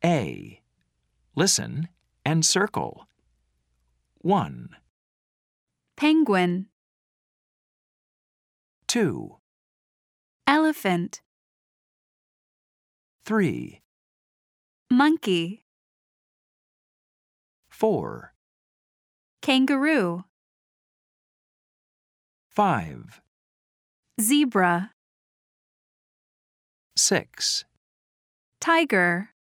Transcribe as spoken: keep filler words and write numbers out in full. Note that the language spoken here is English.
A. Listen and circle. one, Penguin, two, elephant, three, monkey, four, kangaroo, five, zebra, six, tiger.